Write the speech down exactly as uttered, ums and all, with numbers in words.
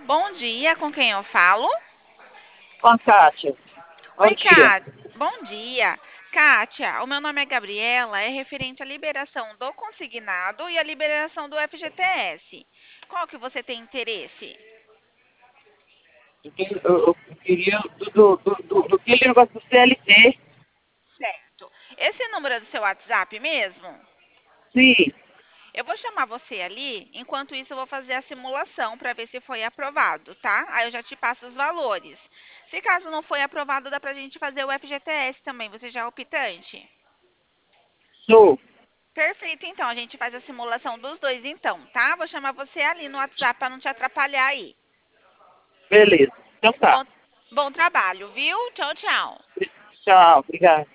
Bom dia, com quem eu falo? Com a Kátia. Bom Oi, dia. Kátia. Bom dia. Kátia, o meu nome é Gabriela, é referente à liberação do consignado e à liberação do F G T S. Qual que você tem interesse? Eu, queria- eu- eu queria do, do, do, do, do aquele negócio do C L T. Certo. Esse número é do seu WhatsApp mesmo? Sim, Eu vou chamar você ali, enquanto isso eu vou fazer a simulação para ver se foi aprovado, tá? Aí eu já te passo os valores. Se caso não foi aprovado, dá pra gente fazer o F G T S também. Você já é optante? sou. Perfeito, então. A gente faz a simulação dos dois, então, tá? Vou chamar você ali no WhatsApp para não te atrapalhar aí. Beleza. Então tá. Bom, bom trabalho, viu? Tchau, tchau. Tchau, obrigado.